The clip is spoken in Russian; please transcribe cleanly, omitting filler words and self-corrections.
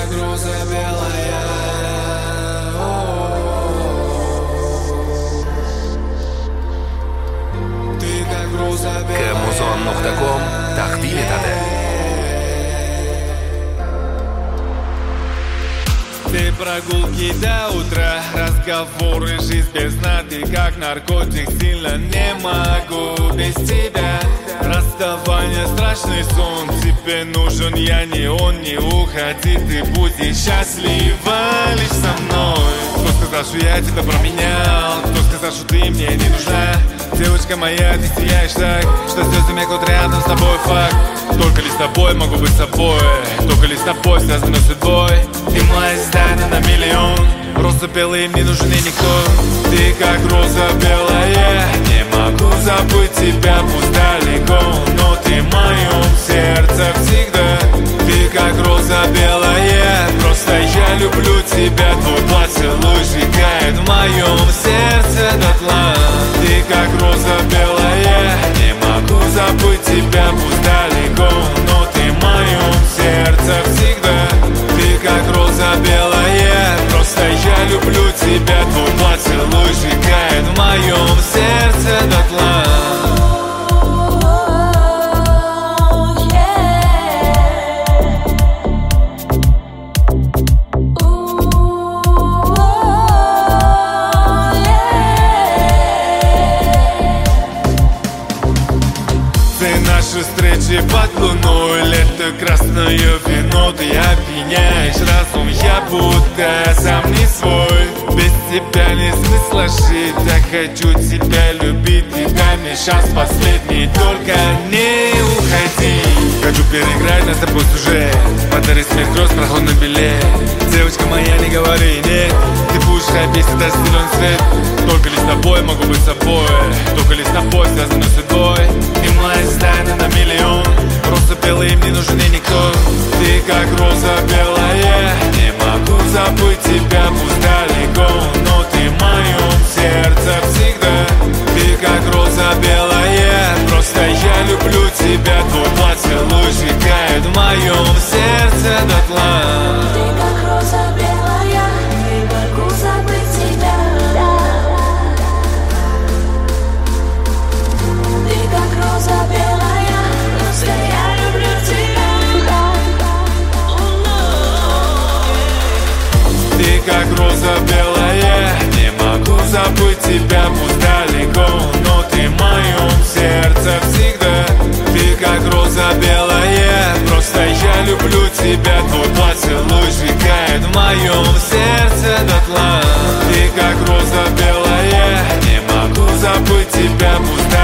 как роза белая. Ты как роза белая. Kmuzon.com taqdim etadi. Ты прогулки до утра, разговоры, жизнь без дна. Ты как наркотик, сильно не могу без тебя. Расставание, страшный сон, тебе нужен я, не он, не уходи. Ты будешь счастлива лишь со мной. Кто сказал, что я тебя променял? Кто сказал, что ты мне не нужна? Девочка моя, ты сияешь так, что слезы мекнут рядом с тобой факт. Только лишь с тобой могу быть собой, только лишь с тобой связаны судьбой. Ты моя звезда на миллион, роза белая, не нужен и никто. Ты как роза белая, не могу забыть тебя, пусть далеко, но ты в моем сердце всегда. Ты как роза белая, просто я люблю тебя. Твой поцелуй сжигает в моем сердце дотла. Ты как роза белая, не могу забыть тебя, пусть далеко, но ты в моем сердце всегда. Ты как роза белая, просто я люблю тебя. Твой поцелуй сжигает в моем сердце дотла. Наши встречи под луной, лето, красное вино. Ты опьяняешь разум, я будто сам не свой. Без тебя не смысла жить, я хочу тебя любить. И дай мне шанс последний, только не уходи. Хочу переиграть на тобой сюжет, подари смех гроз, прохладный билет. Девочка моя, не говори нет, ты будешь ходить, даже зеленый цвет. Только лишь с тобой могу быть собой, только лишь с тобой связаны судьбой. Ты моя звезда на миллион, роза белая, мне нужен и никто. Ты как роза белая, не могу забыть тебя, пусть далеко, но ты в моем сердце всегда. Ты как роза белая, просто я люблю тебя. Твой поцелуй сжигает в моем сердце дотла. Ты как роза белая, не могу забыть тебя. Ты как роза белая, просто я люблю тебя. Ты как роза белая, не могу забыть тебя, пусть далеко, но ты в моем сердце всегда. Ты как роза белая, просто я люблю тебя. Твой поцелуй сжигает в моем сердце дотла. Ты как роза белая, не могу забыть тебя, пусть